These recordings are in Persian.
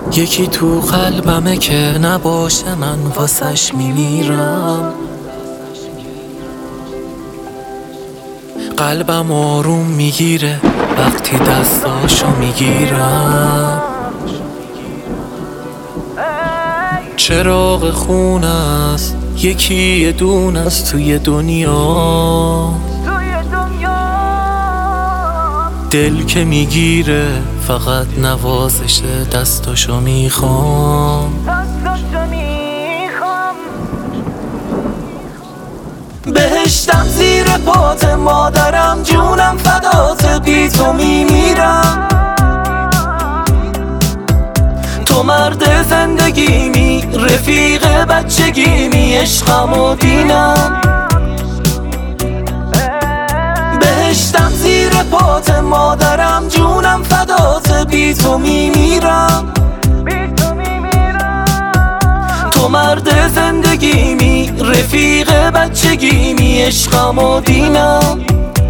یکی تو قلبمه که نباشه من واسش میمیرم. قلبم آروم میگیره وقتی دستاشو میگیرم. چراغ خونه است یکی یه دونه است توی دنیا. دل که میگیره فقط نوازش دستاشو میخوام. بهشتم زیر پات مادرم، جونم فدات، بی تو میمیرم. تو مرد زندگیمی، رفیق بچگیمی، عشقم و دینم. بهشتم زیر پات مادرم، جونم فدات، بی تو میمیرم. تو مرد زندگیمی، رفیق بچگیمی، عشقم و دینم.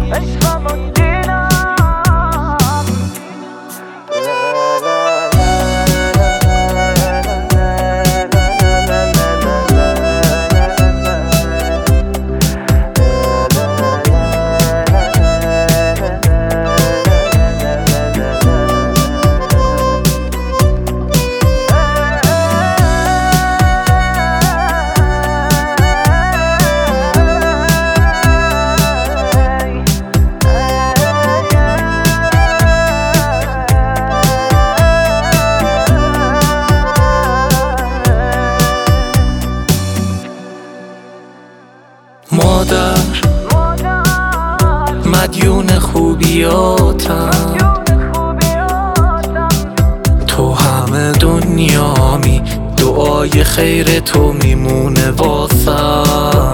مادر مدیون خوبیاتم، تو همه دنیامی، دعای خیر تو میمونه واسم.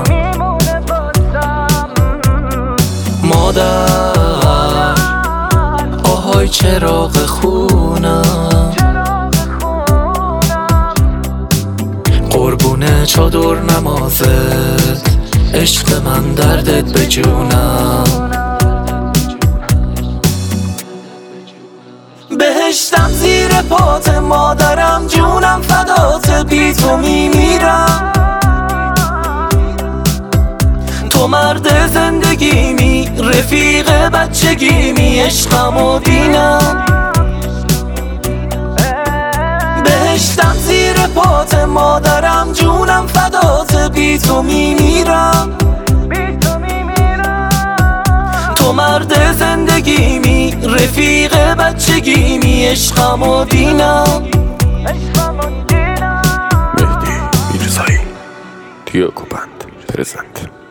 مادر آهای چراغ خونم، قربون چادر نمازت، عشق من دردت به جونم. بهشتم زیر پات مادرم، جونم فدات، بی تو میمیرم. تو مرد زندگیمی، رفیق بچگیمی، عشقم و دینم. بهشتم زیر پات مادرم، جونم فدات، بی تو میمیرم. تو مرد زندگیمی، رفیق بچگیمی، عشقم و دینم. مهدی میرزایی دیاگو بند پرزنت.